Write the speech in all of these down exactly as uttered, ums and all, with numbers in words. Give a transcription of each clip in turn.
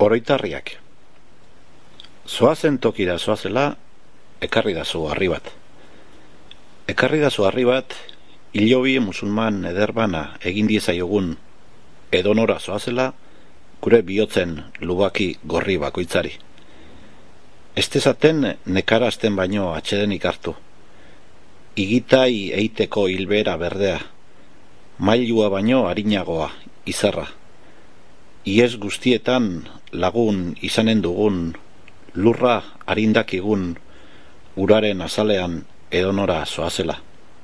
Oroitarriak. Zoazen tokira zoazela, ekarri dazu harri bat. Ekarri dazu harri bat, hilobi musulman ederbana egin diezaiogun edonora zoazela, gure bihotzen lubaki gorri bakoitzari. Estezaten nekarazten baino atxedenik hartu. Igitai eiteko hilbera berdea, mailua baino harinagoa, izarra. Iez guztietan lagun izanen dugun, lurra harindakigun, uraren azalean edonora zoazela.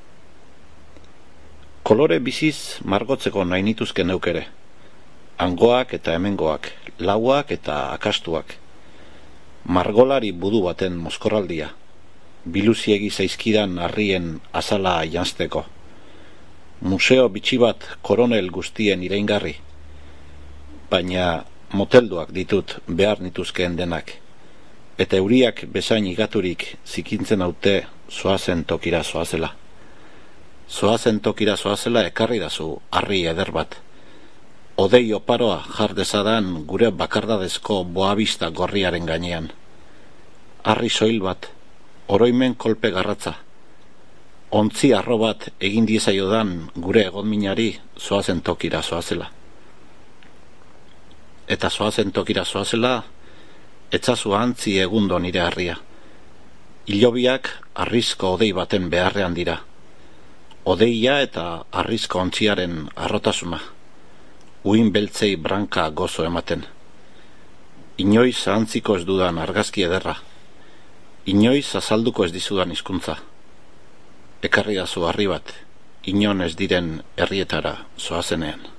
Kolore biziz margotzeko nahi nituzke neukere. Hangoak eta hemengoak, lauak eta akastuak. Margolari budu baten mozkorraldia, biluziegi zaizkidan harrien azala janzteko. Museo bitxi bat koronel guztien iraingarri, baina motelduak ditut behar nituzkeen denak, eta euriak bezain igaturik zikintzen haute zoazen tokira zoazela. Zoazen tokira zoazela ekarri dazu harri eder bat. Odei oparoa jar dezadan gure bakardadezko boabista gorriaren gainean. Harri soil bat, oroimen kolpe garratza. Ontzi arro bat egin diezaiodan gure egonminari zoazen tokira zoazela. Eta zoazen tokira zoazela, etzazu antzi egundo nire harria. Hilobiak harrizko odei baten beharrean dira. Odeia eta harrizko ontziaren arrotasuna. Uin beltzei branka gozo ematen. Inoiz antziko ez dudan argazki ederra. Inoiz azalduko ez dizudan hizkuntza. Ekarri dazu harri bat, inon ez diren herrietara zoazenean.